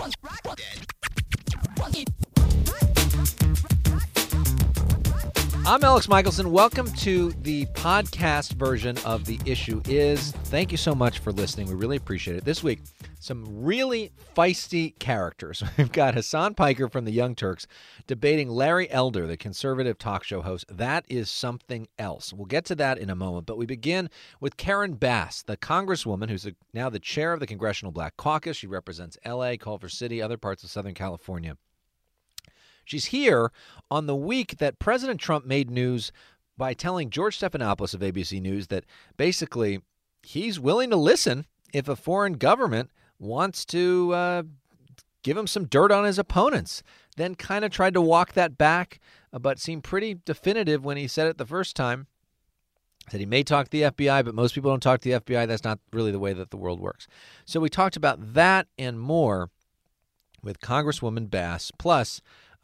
I'm Alex Michelson. Welcome to the podcast version of The Issue Is. Thank you so much for listening. We really appreciate it. This week, some really feisty characters. We've got Hasan Piker from the Young Turks debating Larry Elder, the conservative talk show host. That is something else. We'll get to that in a moment, but we begin with Karen Bass, the congresswoman who's now the chair of the Congressional Black Caucus. She represents L.A., Culver City, other parts of Southern California. She's here on the week that President Trump made news by telling George Stephanopoulos of ABC News that basically he's willing to listen if a foreign government wants to give him some dirt on his opponents. Then kind of tried to walk that back, but seemed pretty definitive when he said it the first time. Said he may talk to the FBI, but most people don't talk to the FBI. That's not really the way that the world works. So we talked about that and more with Congresswoman Bass, plus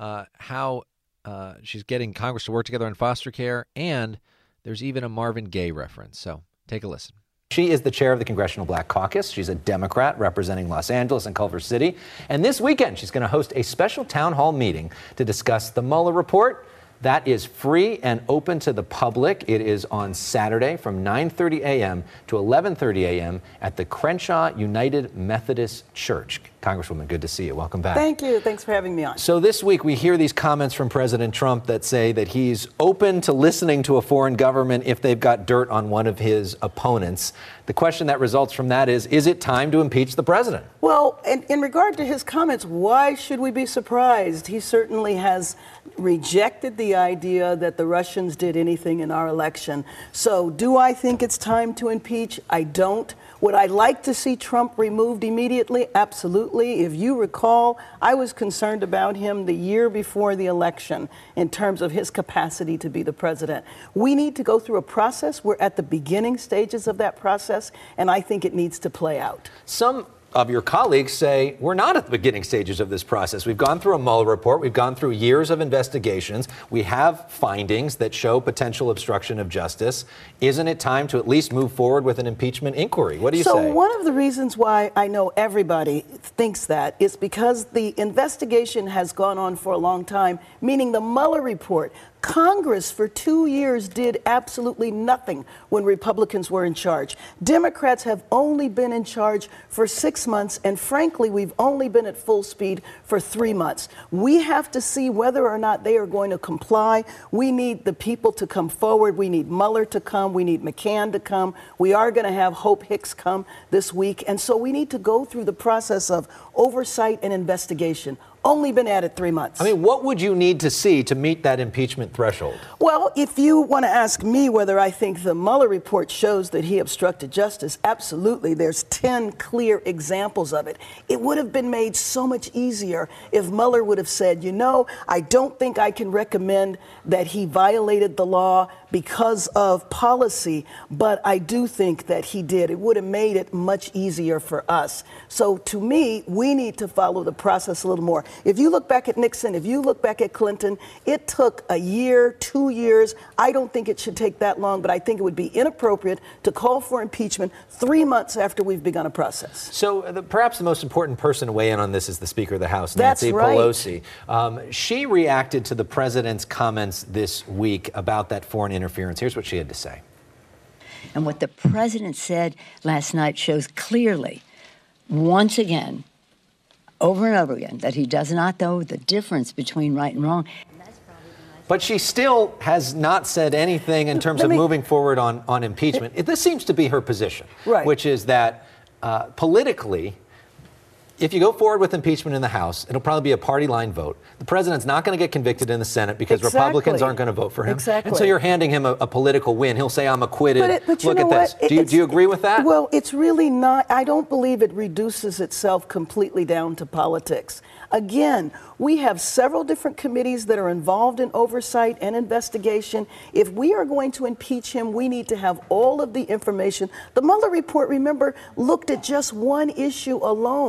how she's getting Congress to work together on foster care, and there's even a Marvin Gaye reference. So take a listen. She is the chair of the Congressional Black Caucus. She's a Democrat representing Los Angeles and Culver City. And this weekend, she's going to host a special town hall meeting to discuss the Mueller report. That is free and open to the public. It is on Saturday from 9:30 a.m. to 11:30 a.m. at the Crenshaw United Methodist Church. Congresswoman, good to see you. Welcome back. Thank you. Thanks for having me on. So this week we hear these comments from President Trump that say that he's open to listening to a foreign government if they've got dirt on one of his opponents. The question that results from that is it time to impeach the president? Well, in regard to his comments, why should we be surprised? He certainly has rejected the idea that the Russians did anything in our election. So do I think it's time to impeach? I don't. Would I like to see Trump removed immediately? Absolutely. If you recall, I was concerned about him the year before the election in terms of his capacity to be the president. We need to go through a process. We're at the beginning stages of that process, and I think it needs to play out. Some of your colleagues say we're not at the beginning stages of this process. We've gone through a Mueller report. We've gone through years of investigations. We have findings that show potential obstruction of justice. Isn't it time to at least move forward with an impeachment inquiry? What do you say? So one of the reasons why I know everybody thinks that is because the investigation has gone on for a long time, meaning the Mueller report. Congress for 2 years did absolutely nothing when Republicans were in charge. Democrats have only been in charge for 6 months, and frankly, we've only been at full speed for 3 months. We have to see whether or not they are going to comply. We need the people to come forward. We need Mueller to come. We need McCann to come. We are going to have Hope Hicks come this week. And so we need to go through the process of oversight and investigation. Only been at it 3 months. I mean, what would you need to see to meet that impeachment threshold? Well, if you want to ask me whether I think the Mueller report shows that he obstructed justice, absolutely. There's 10 clear examples of it. It would have been made so much easier if Mueller would have said, you know, I don't think I can recommend that he violated the law because of policy, but I do think that he did. It would have made it much easier for us. So to me, we need to follow the process a little more. If you look back at Nixon, if you look back at Clinton, it took a year, 2 years. I don't think it should take that long, but I think it would be inappropriate to call for impeachment 3 months after we've begun a process. So perhaps the most important person to weigh in on this is the Speaker of the House, That's Nancy right. Pelosi. She reacted to the president's comments this week about that foreign interference. Here's what she had to say. And what the president said last night shows clearly, once again, over and over again, that he does not know the difference between right and wrong. But she still has not said anything in terms of moving forward on impeachment. This seems to be her position, right, which is that politically, if you go forward with impeachment in the House, it'll probably be a party line vote. The president's not going to get convicted in the Senate because Republicans aren't going to vote for him. Exactly. And so you're handing him a political win. He'll say, I'm acquitted. But Look at this. Do you agree with that? Well, it's really not. I don't believe it reduces itself completely down to politics. Again, we have several different committees that are involved in oversight and investigation. If we are going to impeach him, we need to have all of the information. The Mueller report, remember, looked at just one issue alone.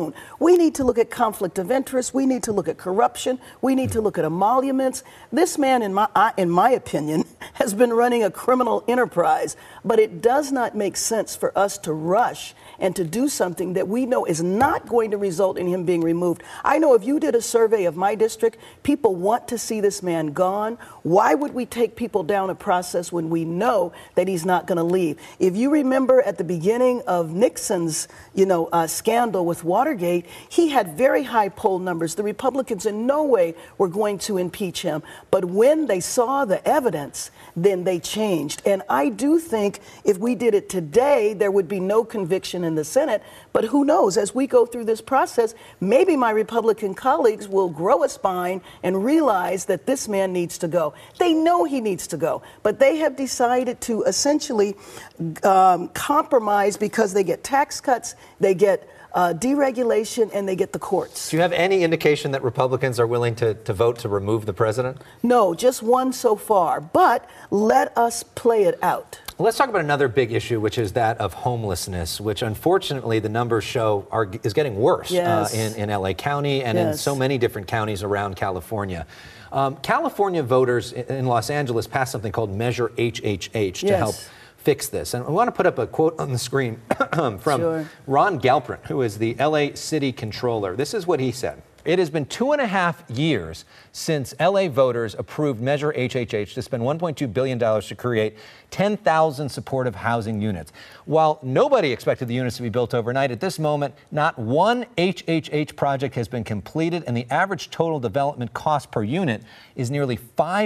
We need to look at conflict of interest. We need to look at corruption. We need to look at emoluments. This man, in my opinion, has been running a criminal enterprise, but it does not make sense for us to rush and to do something that we know is not going to result in him being removed. I know if you did a survey of my district, people want to see this man gone. Why would we take people down a process when we know that he's not going to leave? If you remember at the beginning of Nixon's, scandal with Watergate, he had very high poll numbers. The Republicans in no way were going to impeach him. But when they saw the evidence, then they changed. And I do think if we did it today, there would be no conviction in the Senate. But who knows, as we go through this process, maybe my Republican colleagues will grow a spine and realize that this man needs to go. They know he needs to go, but they have decided to essentially compromise because they get tax cuts, they get deregulation, and they get the courts. Do you have any indication that Republicans are willing to vote to remove the president? No, just one so far, but let us play it out. Let's talk about another big issue, which is that of homelessness, which unfortunately the numbers show is getting worse in LA County and in so many different counties around California. California voters in Los Angeles passed something called Measure HHH to help fix this. And I want to put up a quote on the screen from Ron Galperin, who is the LA City Controller. This is what he said. It has been 2.5 years since LA voters approved Measure HHH to spend $1.2 billion to create 10,000 supportive housing units. While nobody expected the units to be built overnight, at this moment, not one HHH project has been completed, and the average total development cost per unit is nearly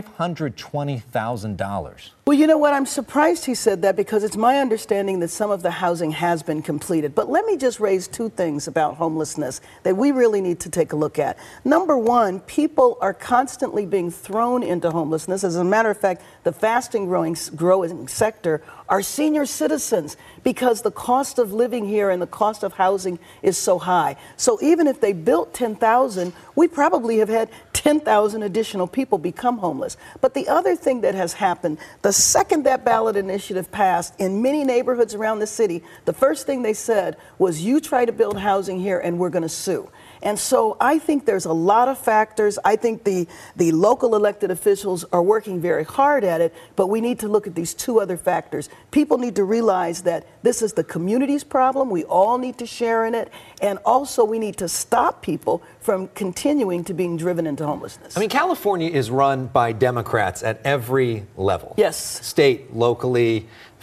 $520,000. Well, you know what? I'm surprised he said that because it's my understanding that some of the housing has been completed. But let me just raise two things about homelessness that we really need to take a look at. Number one, people are constantly being thrown into homelessness. As a matter of fact, the fastest growing sector are senior citizens because the cost of living here and the cost of housing is so high. So even if they built 10,000, we probably have had 10,000 additional people become homeless. But the other thing that has happened, the second that ballot initiative passed in many neighborhoods around the city, the first thing they said was, you try to build housing here and we're going to sue. And so I think there's a lot of factors. I think the local elected officials are working very hard at it, but we need to look at these two other factors. People need to realize that this is the community's problem. We all need to share in it. And also we need to stop people from continuing to being driven into homelessness. I mean, California is run by Democrats at every level. Yes. State, locally,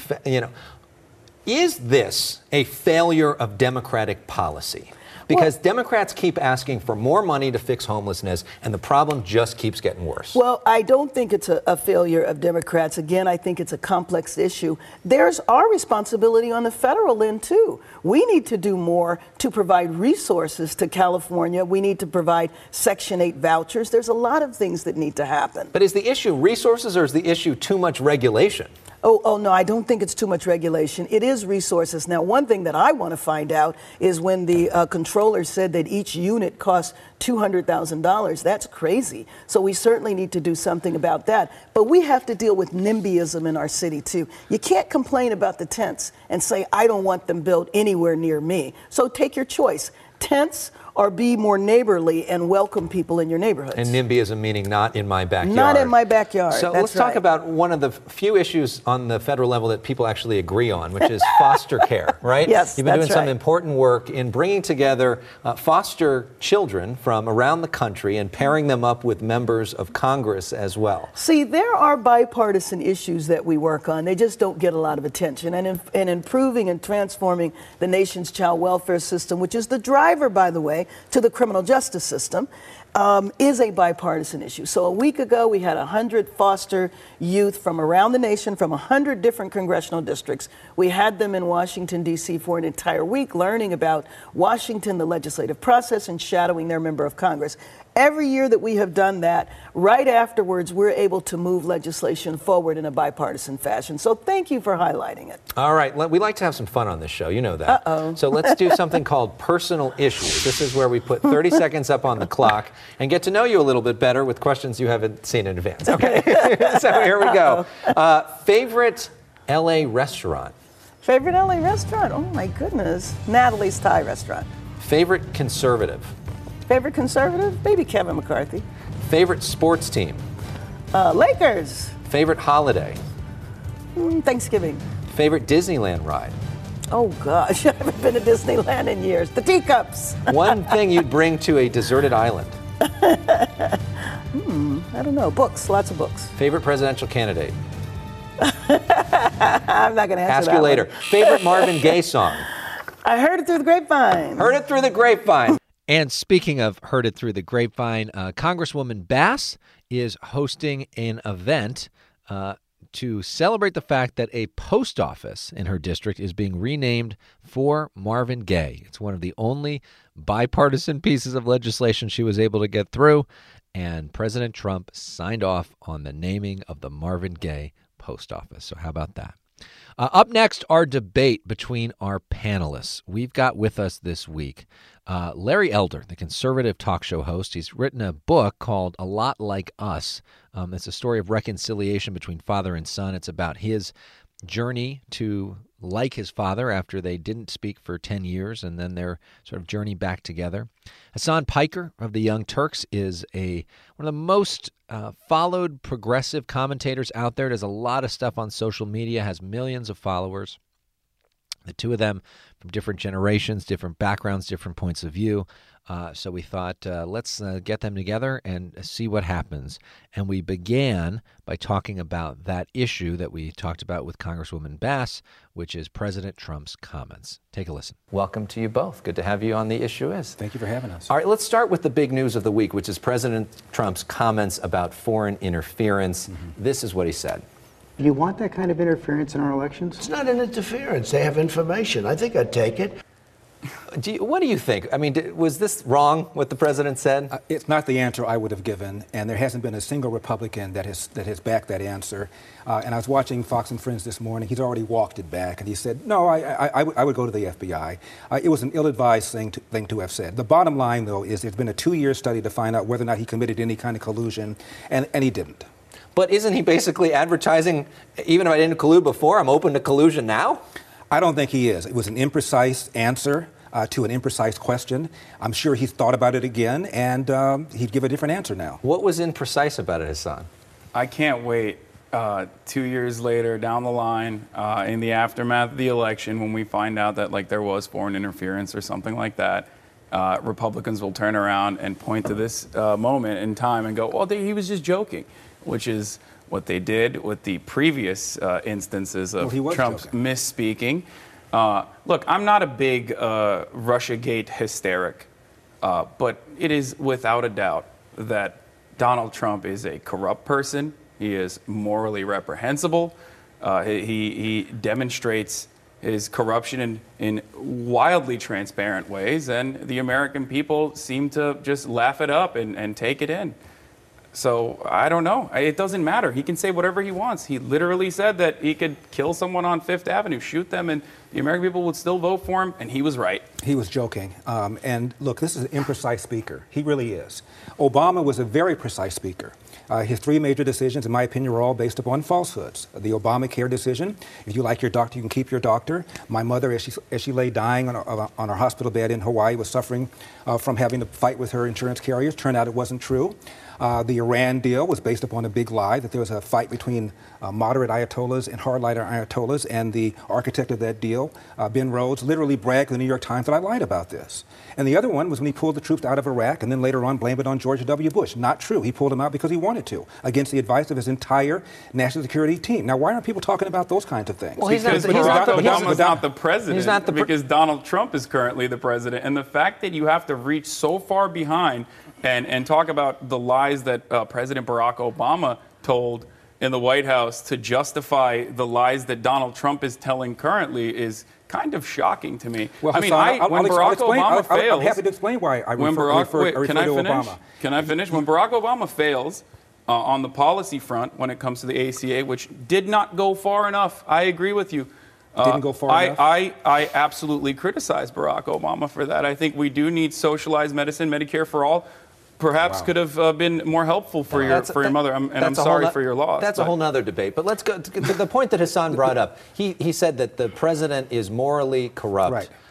Is this a failure of Democratic policy? Because Democrats keep asking for more money to fix homelessness, and the problem just keeps getting worse. Well, I don't think it's a failure of Democrats. Again, I think it's a complex issue. There's our responsibility on the federal end, too. We need to do more to provide resources to California. We need to provide Section 8 vouchers. There's a lot of things that need to happen. But is the issue resources, or is the issue too much regulation? Oh, no, I don't think it's too much regulation. It is resources. Now, one thing that I want to find out is when the controller said that each unit costs $200,000. That's crazy. So we certainly need to do something about that. But we have to deal with NIMBYism in our city, too. You can't complain about the tents and say, I don't want them built anywhere near me. So take your choice. Tents or be more neighborly and welcome people in your neighborhoods. And NIMBYism meaning not in my backyard. Not in my backyard. So That's let's talk about one of the few issues on the federal level that people actually agree on, which is foster care, right? Yes, You've been doing some right. important work in bringing together foster children from around the country and pairing them up with members of Congress as well. See, there are bipartisan issues that we work on. They just don't get a lot of attention. And improving and transforming the nation's child welfare system, which is the driver, by the way, to the criminal justice system, is a bipartisan issue. So a week ago, we had 100 foster youth from around the nation, from 100 different congressional districts. We had them in Washington, D.C. for an entire week, learning about Washington, the legislative process, and shadowing their member of Congress. Every year that we have done that, right afterwards, we're able to move legislation forward in a bipartisan fashion. So thank you for highlighting it. All right. We like to have some fun on this show. You know that. Uh-oh. So let's do something called personal issues. This is where we put 30 seconds up on the clock and get to know you a little bit better with questions you haven't seen in advance. Okay. So here we go. Favorite L.A. restaurant? Favorite LA restaurant? Oh, my goodness. Natalie's Thai restaurant. Favorite conservative? Favorite conservative? Maybe Kevin McCarthy. Favorite sports team? Lakers. Favorite holiday? Thanksgiving. Favorite Disneyland ride? Oh, gosh. I haven't been to Disneyland in years. The teacups. One thing you'd bring to a deserted island? I don't know. Books. Lots of books. Favorite presidential candidate? I'm not going to answer Ask you later. one. Favorite Marvin Gaye song? I heard it through the grapevine. Heard it through the grapevine. And speaking of heard it through the grapevine, Congresswoman Bass is hosting an event to celebrate the fact that a post office in her district is being renamed for Marvin Gaye. It's one of the only bipartisan pieces of legislation she was able to get through, and President Trump signed off on the naming of the Marvin Gaye post office. So how about that? Up next, our debate between our panelists. We've got with us this week Larry Elder, the conservative talk show host. He's written a book called A Lot Like Us. It's a story of reconciliation between father and son. It's about his journey to like his father after they didn't speak for 10 years and then their sort of journey back together. Hasan Piker of the Young Turks is one of the most followed progressive commentators out there. Does a lot of stuff on social media, has millions of followers. The two of them from different generations, different backgrounds, different points of view. So we thought, let's get them together and see what happens. And we began by talking about that issue that we talked about with Congresswoman Bass, which is President Trump's comments. Take a listen. Welcome to you both. Good to have you on The Issue Is. Thank you for having us. All right, let's start with the big news of the week, which is President Trump's comments about foreign interference. This is what he said. Do you want that kind of interference in our elections? It's not an interference. They have information. I think I'd take it. What do you think? I mean, was this wrong, what the president said? It's not the answer I would have given, and there hasn't been a single Republican that has backed that answer. And I was watching Fox and Friends this morning. He's already walked it back, and he said, no, I would go to the FBI. It was an ill-advised thing to have said. The bottom line, though, is there's been a 2-year study to find out whether or not he committed any kind of collusion, and he didn't. But isn't he basically advertising, even if I didn't collude before, I'm open to collusion now? I don't think he is. It was an imprecise answer to an imprecise question. I'm sure he's thought about it again, and he'd give a different answer now. What was imprecise about it, Hasan? I can't wait 2 years later down the line in the aftermath of the election when we find out that there was foreign interference or something like that. Republicans will turn around and point to this moment in time and go, well, he was just joking, which is what they did with the previous instances of Trump's misspeaking. Look, I'm not a big Russiagate hysteric, but it is without a doubt that Donald Trump is a corrupt person. He is morally reprehensible. He demonstrates his corruption in wildly transparent ways, and the American people seem to just laugh it up and take it in. So I don't know. It doesn't matter. He can say whatever he wants. He literally said that he could kill someone on Fifth Avenue, shoot them, and the American people would still vote for him, and he was right. He was joking. And look, this is an imprecise speaker. He really is. Obama was a very precise speaker. His 3 major decisions, in my opinion, were all based upon falsehoods. The Obamacare decision, if you like your doctor, you can keep your doctor. My mother, as she lay dying on her hospital bed in Hawaii, was suffering from having to fight with her insurance carriers. Turned out it wasn't true. The Iran deal was based upon a big lie, that there was a fight between moderate ayatollahs and hardliner ayatollahs, and the architect of that deal, Ben Rhodes, literally bragged to the New York Times that I lied about this. And the other one was when he pulled the troops out of Iraq and then later on blamed it on George W. Bush. Not true. He pulled them out because he wanted to, against the advice of his entire national security team. Now, why aren't people talking about those kinds of things? Well, because Barack Obama's not the president, because Donald Trump is currently the president. And the fact that you have to reach so far behind and talk about the lies that President Barack Obama told in the White House to justify the lies that Donald Trump is telling currently is kind of shocking to me. Well, I mean, when Barack Obama fails... I'm happy to explain why I refer to Obama. Can I finish? When Barack Obama fails on the policy front when it comes to the ACA, which did not go far enough, I agree with you. Didn't go far enough? I absolutely criticize Barack Obama for that. I think we do need socialized medicine, Medicare for all. Perhaps could have been more helpful for your mother, and I'm sorry for your loss. That's a whole nother debate. But let's go to the point that Hasan brought up. He said that the president is morally corrupt. Right.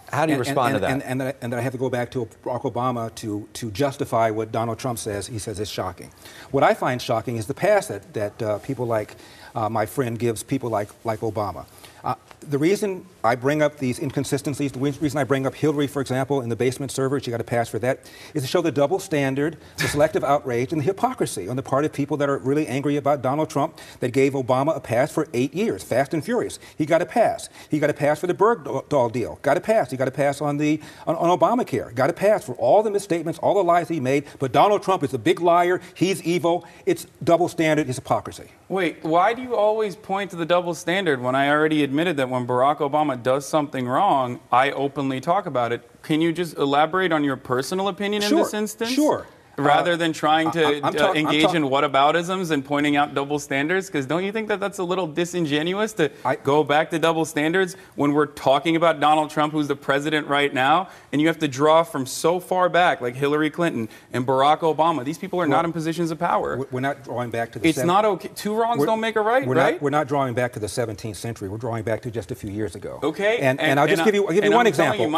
How do you respond to that? And that I have to go back to Barack Obama to justify what Donald Trump says. He says it's shocking. What I find shocking is the pass that people like my friend gives people like Obama. The reason I bring up these inconsistencies, the reason I bring up Hillary, for example, in the basement server, she got a pass for that, is to show the double standard, the selective outrage, and the hypocrisy on the part of people that are really angry about Donald Trump that gave Obama a pass for 8 years, fast and furious. He got a pass. He got a pass for the Bergdahl deal. Got a pass. He got a pass on Obamacare. Got a pass for all the misstatements, all the lies he made. But Donald Trump is a big liar. He's evil. It's double standard. It's hypocrisy. Wait, why do you always point to the double standard when I already admitted that when Barack Obama does something wrong, I openly talk about it? Can you just elaborate on your personal opinion in this instance? Sure. Rather than trying to engage in whataboutisms and pointing out double standards? Because don't you think that that's a little disingenuous to go back to double standards when we're talking about Donald Trump, who's the president right now, and you have to draw from so far back, like Hillary Clinton and Barack Obama? These people are not in positions of power. We're not drawing back to the... It's not okay. Two wrongs don't make a right, right? We're not drawing back to the 17th century. We're drawing back to just a few years ago. Okay. And I'll just give you one example.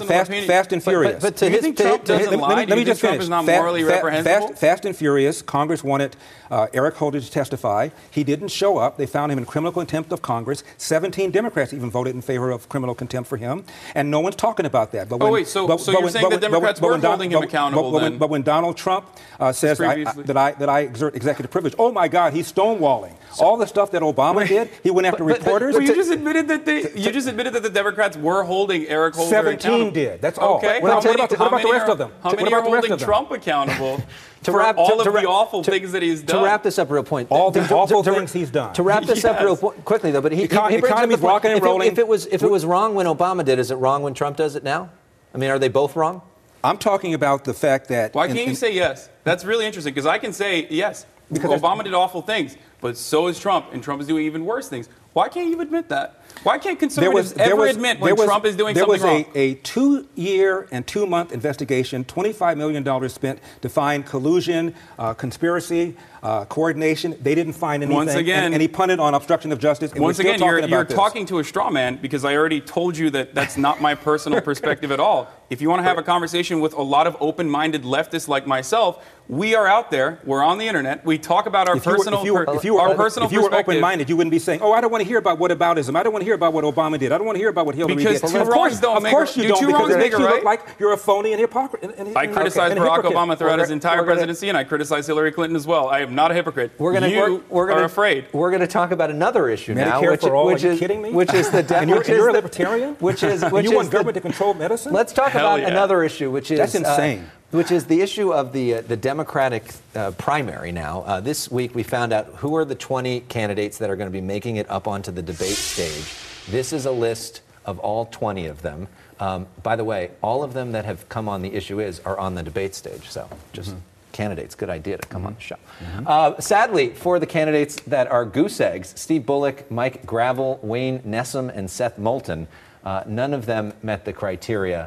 Fast and Furious. But do you think Trump doesn't lie? Do you think Trump is not morally reprehensible? Fast and Furious, Congress wanted Eric Holder to testify. He didn't show up. They found him in criminal contempt of Congress. 17 Democrats even voted in favor of criminal contempt for him. And no one's talking about that. So you're saying the Democrats weren't holding him accountable then? But when Donald Trump says that I exert executive privilege, oh my God, he's stonewalling. All the stuff that Obama did, he went after reporters. Well, you just admitted that the Democrats were holding Eric Holder 17 accountable. did. That's all. Okay. What about the rest of them? How many are holding Trump accountable? For all of the awful things that he's done. To wrap this up real point. All the awful things he's done. To wrap this up real quickly, though, but he brings up the point. Rocking and rolling. If it was wrong when Obama did, is it wrong when Trump does it now? I mean, are they both wrong? I'm talking about the fact that... Why can't you say yes? That's really interesting, because I can say yes. Because Obama did awful things, but so is Trump, and Trump is doing even worse things. Why can't you admit that? Why can't conservatives ever admit when Trump is doing something wrong? There was a 2-year and 2-month investigation, $25 million spent to find collusion, conspiracy, coordination. They didn't find anything. Once again, and he punted on obstruction of justice. And once again, you're talking to a straw man, because I already told you that that's not my personal perspective at all. If you want to have a conversation with a lot of open-minded leftists like myself, we are out there. We're on the internet. We talk about our personal perspective. If you were open-minded, you wouldn't be saying, "Oh, I don't want to hear about whataboutism. I don't want to hear about what Obama did. I don't want to hear about what Hillary did." Because two wrongs don't make a right. Of course you don't, because it makes you look like you're a phony and hypocrite. I criticized Barack Obama throughout his entire presidency, and I criticized Hillary Clinton as well. I am not a hypocrite. We're afraid. We're going to talk about another issue now, which is kidding me? Which is the and you're a libertarian? Which is you want government to control medicine? Let's talk about another issue, which is that's insane. Which is the issue of the Democratic primary now. This week we found out who are the 20 candidates that are going to be making it up onto the debate stage. This is a list of all 20 of them. By the way, all of them that have come on The Issue Is are on the debate stage. So just candidates, good idea to come on the show. Sadly, for the candidates that are goose eggs, Steve Bullock, Mike Gravel, Wayne Nessum, and Seth Moulton, none of them met the criteria.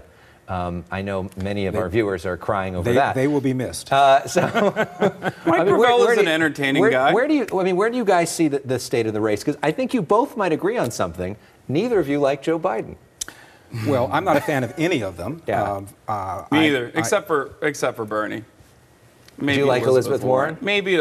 I know many of our viewers are crying over that. They will be missed. Mike Gravel is an entertaining guy. Where do you guys see the state of the race? Because I think you both might agree on something. Neither of you like Joe Biden. Well, I'm not a fan of any of them. Yeah. Me either, except for Bernie. Maybe do you like Elizabeth Warren? Maybe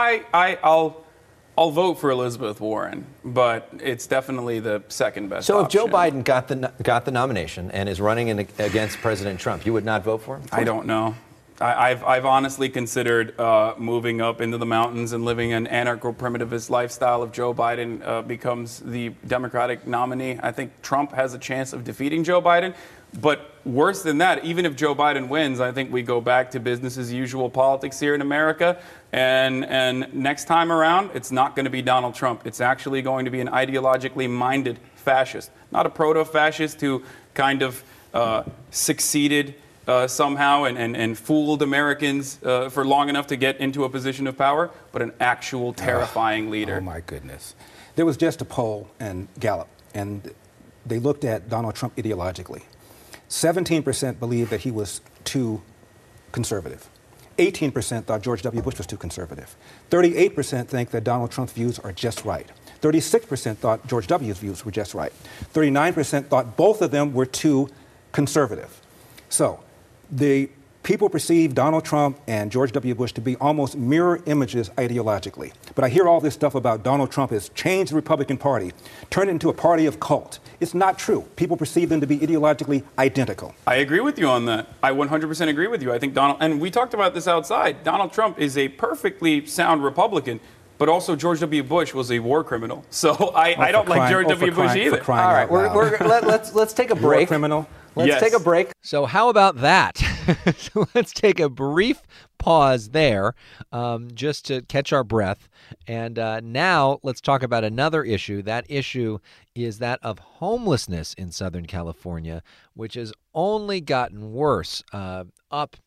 I'll vote for Elizabeth Warren, but it's definitely the second best option. So if Joe Biden got the nomination and is running against President Trump, you would not vote for him? I don't know. I've honestly considered moving up into the mountains and living an anarcho-primitivist lifestyle if Joe Biden becomes the Democratic nominee. I think Trump has a chance of defeating Joe Biden. But worse than that, even if Joe Biden wins, I think we go back to business as usual politics here in America. And next time around, it's not going to be Donald Trump. It's actually going to be an ideologically minded fascist, not a proto-fascist who kind of succeeded somehow and fooled Americans for long enough to get into a position of power, but an actual terrifying leader. Oh, my goodness. There was just a poll in Gallup, and they looked at Donald Trump ideologically. 17% believed that he was too conservative. 18% thought George W. Bush was too conservative. 38% think that Donald Trump's views are just right. 36% thought George W.'s views were just right. 39% thought both of them were too conservative. So the people perceive Donald Trump and George W. Bush to be almost mirror images ideologically. But I hear all this stuff about Donald Trump has changed the Republican Party, turned it into a party of cult. It's not true. People perceive them to be ideologically identical. I agree with you on that. I 100% agree with you. I think Donald, and we talked about this outside, Donald Trump is a perfectly sound Republican, but also George W. Bush was a war criminal. So I don't like George W. Bush either. All right, let's take a break. War criminal. Let's take a break. So how about that? So let's take a brief pause there just to catch our breath. And now let's talk about another issue. That issue is that of homelessness in Southern California, which has only gotten worse, up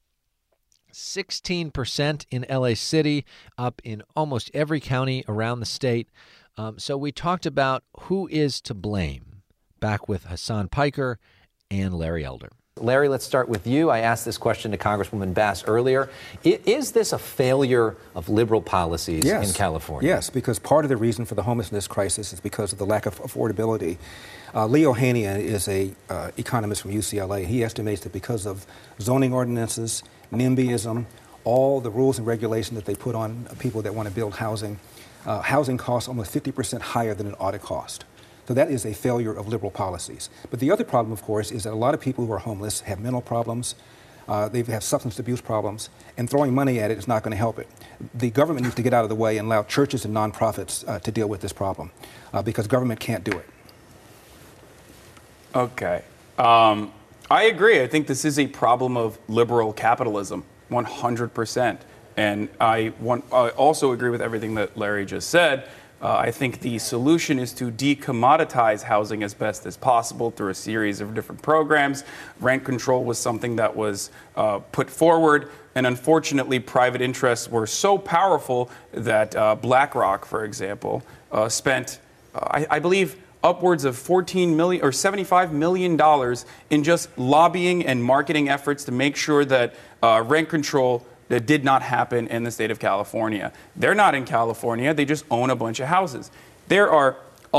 16% in LA City, up in almost every county around the state. So we talked about who is to blame, back with Hassan Piker and Larry Elder. Larry, let's start with you. I asked this question to Congresswoman Bass earlier. Is this a failure of liberal policies in California? Yes, because part of the reason for the homelessness crisis is because of the lack of affordability. Leo Haney is an economist from UCLA. He estimates that because of zoning ordinances, NIMBYism, all the rules and regulations that they put on people that want to build housing, housing costs almost 50% higher than it ought to cost. So that is a failure of liberal policies. But the other problem, of course, is that a lot of people who are homeless have mental problems, they have substance abuse problems, and throwing money at it is not going to help it. The government needs to get out of the way and allow churches and nonprofits to deal with this problem because government can't do it. Okay. I agree. I think this is a problem of liberal capitalism, 100%. And I also agree with everything that Larry just said. I think the solution is to decommoditize housing as best as possible through a series of different programs. Rent control was something that was put forward, and unfortunately, private interests were so powerful that BlackRock, for example, spent, I believe, upwards of $14 million or $75 million in just lobbying and marketing efforts to make sure that rent control that did not happen in the state of California. They're not in California. They just own a bunch of houses. There are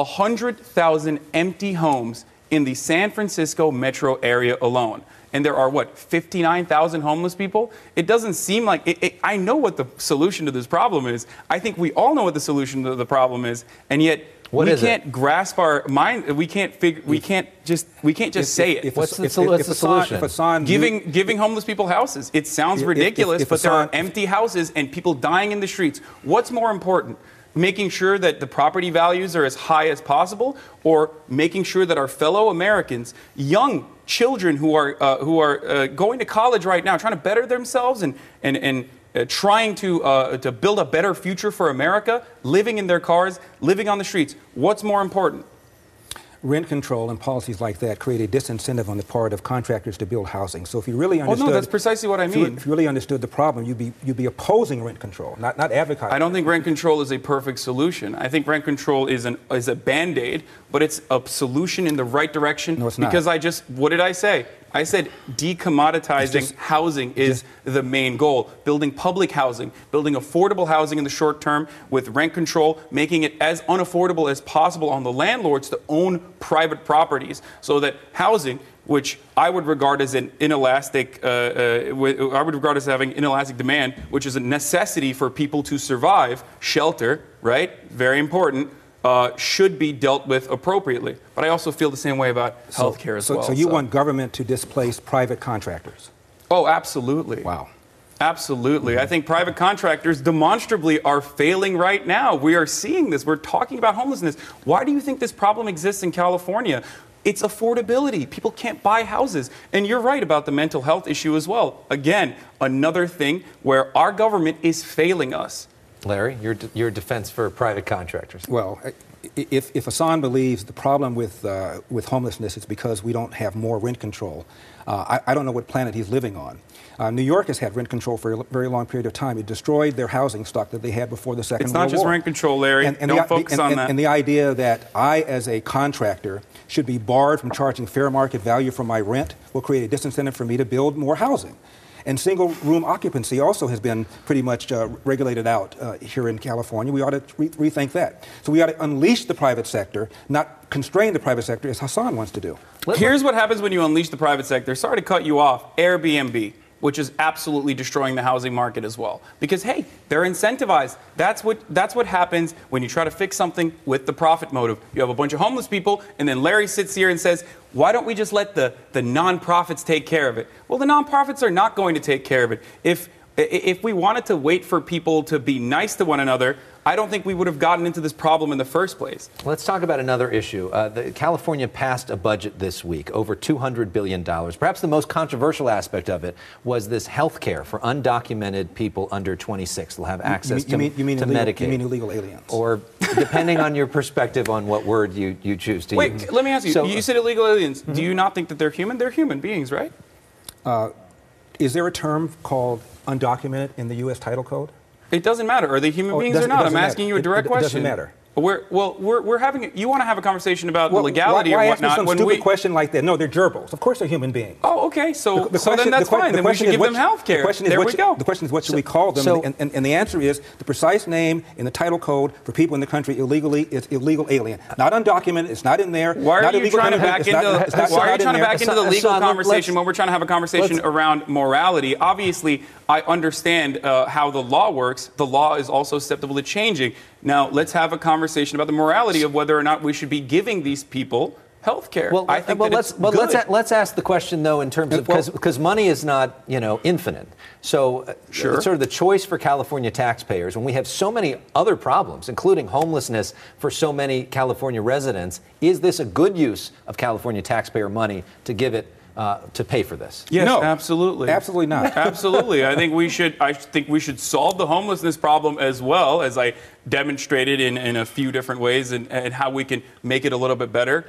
100,000 empty homes in the San Francisco metro area alone. And there are, 59,000 homeless people? It doesn't seem like, I know what the solution to this problem is. I think we all know what the solution to the problem is. And yet, we can't grasp our mind. We can't just say it. What's the solution? Giving homeless people houses. It sounds ridiculous, but there are empty houses and people dying in the streets. What's more important? Making sure that the property values are as high as possible, or making sure that our fellow Americans, young children who are going to college right now, trying to better themselves and trying to build a better future for America, living in their cars, living on the streets. What's more important? Rent control and policies like that create a disincentive on the part of contractors to build housing. So if you really understood... Oh, no, that's precisely what I mean. If you really understood the problem, you'd be opposing rent control, not advocating. I don't think rent control is a perfect solution. I think rent control is a Band-Aid, but it's a solution in the right direction. No, it's not. Because what did I say? I said decommoditizing housing is the main goal. Building public housing, building affordable housing in the short term with rent control, making it as unaffordable as possible on the landlords to own private properties so that housing, which I would regard as an inelastic, I would regard as having inelastic demand, which is a necessity for people to survive, shelter, right? Very important. Should be dealt with appropriately. But I also feel the same way about healthcare as well. So you want government to displace private contractors? Oh, absolutely. Wow. Absolutely. I think private contractors demonstrably are failing right now. We are seeing this. We're talking about homelessness. Why do you think this problem exists in California? It's affordability. People can't buy houses. And you're right about the mental health issue as well. Again, another thing where our government is failing us. Larry, your defense for private contractors. Well, if Hassan believes the problem with homelessness is because we don't have more rent control, I don't know what planet he's living on. New York has had rent control for a very long period of time. It destroyed their housing stock that they had before the Second World War. It's not just rent control, Larry. Don't focus on that. And the idea that I, as a contractor, should be barred from charging fair market value for my rent will create a disincentive for me to build more housing. And single room occupancy also has been pretty much regulated out here in California. We ought to rethink that. So we ought to unleash the private sector, not constrain the private sector as Hassan wants to do. Here's what happens when you unleash the private sector. Sorry to cut you off. Airbnb, which is absolutely destroying the housing market as well. Because, hey, they're incentivized. That's what happens when you try to fix something with the profit motive. You have a bunch of homeless people, and then Larry sits here and says, why don't we just let the nonprofits take care of it? Well, the nonprofits are not going to take care of it. If we wanted to wait for people to be nice to one another, I don't think we would have gotten into this problem in the first place. Let's talk about another issue. California passed a budget this week, over $200 billion. Perhaps the most controversial aspect of it was this health care for undocumented people under 26. They'll have access to Medicaid. You mean illegal aliens? Or depending on your perspective on what word you choose to use. Wait, let me ask you. You said illegal aliens. Do you not think that they're human? They're human beings, right? Is there a term called undocumented in the U.S. Title Code? It doesn't matter. Are they human beings or not? I'm asking you a direct question. It doesn't matter. We're having. You want to have a conversation about the legality why or whatnot? Ask me some stupid question like that? No, they're gerbils. Of course, they're human beings. Oh, okay. So then that's fine. Then we should give them health care. There we go. The question is, what should we call them? And the answer is the precise name in the title code for people in the country illegally is illegal alien. Not undocumented. It's not in there. Why are you trying to back into the legal conversation when we're trying to have a conversation around morality? Obviously, I understand how the law works. The law is also susceptible to changing. Now, let's have a conversation about the morality of whether or not we should be giving these people health care. Well, I think let's ask the question, though, in terms of, because money is not, infinite. So sort of the choice for California taxpayers, when we have so many other problems, including homelessness for so many California residents, is this a good use of California taxpayer money to give it to pay for this? Yes, no, absolutely. Absolutely not. Absolutely. I think we should solve the homelessness problem as well, as I demonstrated in a few different ways, and how we can make it a little bit better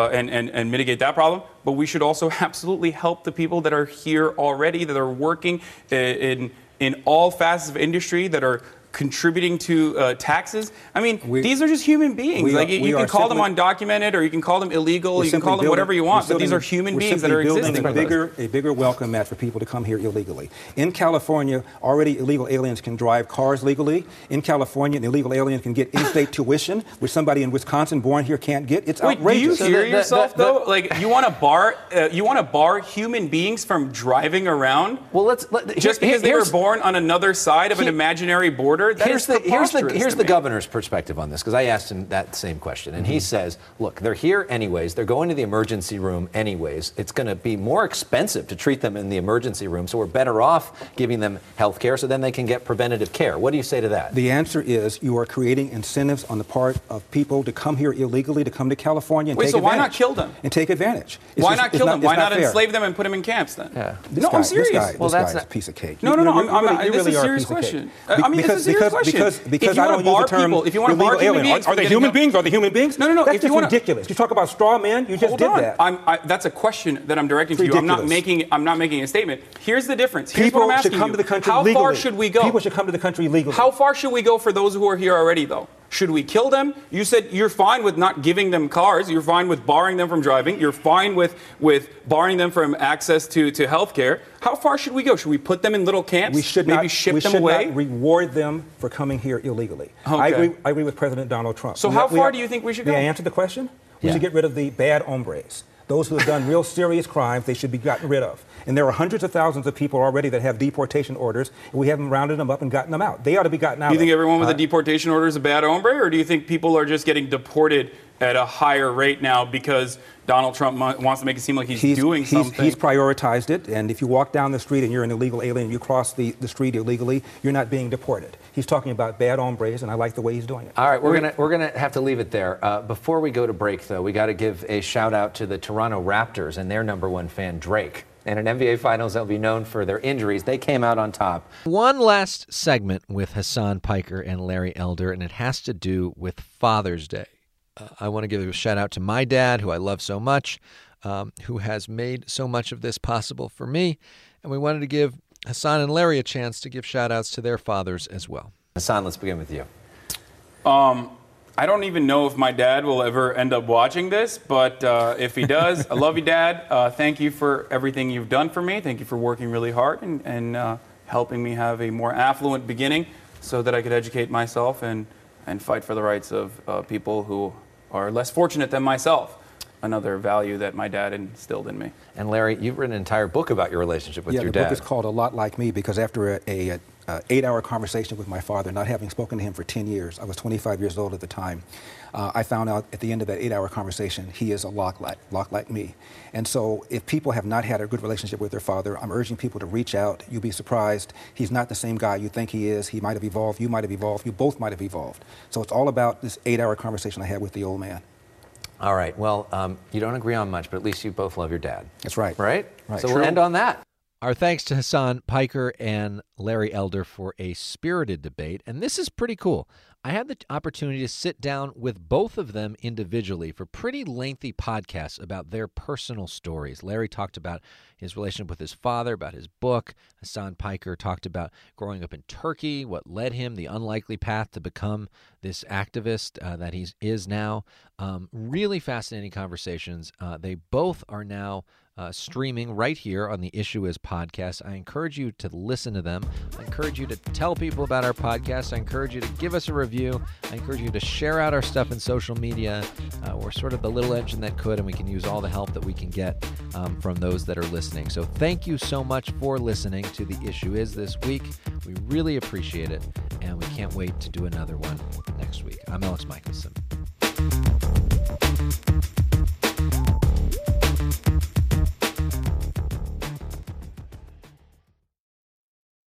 and mitigate that problem. But we should also absolutely help the people that are here already, that are working in all facets of industry, that are contributing to taxes. I mean, these are just human beings. You can call them undocumented, or you can call them illegal, you can call them whatever you want, but these are human beings that are existing. A bigger welcome mat for people to come here illegally. In California, already illegal aliens can drive cars legally. In California, an illegal alien can get in-state tuition, which somebody in Wisconsin born here can't get. It's outrageous. Do you hear yourself, though? Like, you want to bar human beings from driving around? Well, just because they were born on another side of an imaginary border? Here's the governor's perspective on this, because I asked him that same question, and he says, look, they're here anyways. They're going to the emergency room anyways. It's going to be more expensive to treat them in the emergency room, so we're better off giving them health care so then they can get preventative care. What do you say to that? The answer is you are creating incentives on the part of people to come here illegally, to come to California and take advantage. Why not kill them? And take advantage. Why not kill them? Why not enslave them and put them in camps then? Yeah. I'm serious. This guy's a piece of cake. No. This is a serious question. I mean, it's a serious question. Because I don't use the term illegal alien. Are they human beings? Are they human beings? No. That's just ridiculous. You talk about straw men. You just did that. That's a question that I'm directing to you. I'm not making a statement. Here's the difference. Here's People what I'm asking should come to the country How legally. far should we go? People should come to the country legally. How far should we go for those who are here already, though? Should we kill them? You said you're fine with not giving them cars. You're fine with barring them from driving. You're fine with barring them from access to health care. How far should we go? Should we put them in little camps? We should maybe ship them away? We should not reward them for coming here illegally. Okay. I agree with President Donald Trump. So how far do you think we should go? May I answer the question? We should get rid of the bad hombres. Those who have done real serious crimes, they should be gotten rid of. And there are hundreds of thousands of people already that have deportation orders, and we haven't rounded them up and gotten them out. They ought to be gotten out. Do you think everyone with a deportation order is a bad hombre, or do you think people are just getting deported at a higher rate now because Donald Trump wants to make it seem like he's doing something? He's prioritized it, and if you walk down the street and you're an illegal alien, you cross the street illegally, you're not being deported. He's talking about bad hombres, and I like the way he's doing it. All right, we're gonna have to leave it there. Before we go to break, though, we got to give a shout out to the Toronto Raptors and their #1 fan, Drake. And in NBA Finals, they'll be known for their injuries. They came out on top. One last segment with Hassan Piker and Larry Elder, and it has to do with Father's Day. I want to give a shout out to my dad, who I love so much, who has made so much of this possible for me. And we wanted to give Hassan and Larry a chance to give shout outs to their fathers as well. Hassan, let's begin with you. I don't even know if my dad will ever end up watching this, but if he does, I love you, Dad. Thank you for everything you've done for me. Thank you for working really hard and helping me have a more affluent beginning so that I could educate myself and fight for the rights of people who are less fortunate than myself. Another value that my dad instilled in me. And Larry, you've written an entire book about your relationship with your dad. Yeah, the book is called A Lot Like Me, because after a 8-hour conversation with my father, not having spoken to him for 10 years, I was 25 years old at the time, I found out at the end of that 8-hour conversation, he is a lot like me. And so if people have not had a good relationship with their father, I'm urging people to reach out. You'll be surprised. He's not the same guy you think he is. He might have evolved. You might have evolved. You both might have evolved. So it's all about this 8-hour conversation I had with the old man. All right. Well, you don't agree on much, but at least you both love your dad. That's right. Right? Right. So we'll end on that. Our thanks to Hassan Piker and Larry Elder for a spirited debate. And this is pretty cool. I had the opportunity to sit down with both of them individually for pretty lengthy podcasts about their personal stories. Larry talked about his relationship with his father, about his book. Hassan Piker talked about growing up in Turkey, what led him, the unlikely path to become this activist that he is now. Really fascinating conversations. They both are now streaming right here on the Issue Is podcast. I encourage you to listen to them. I encourage you to tell people about our podcast. I encourage you to give us a review. I encourage you to share out our stuff in social media. We're sort of the little engine that could, and we can use all the help that we can get from those that are listening. So thank you so much for listening to The Issue Is this week. We really appreciate it, and we can't wait to do another one next week. I'm Alex Michelson.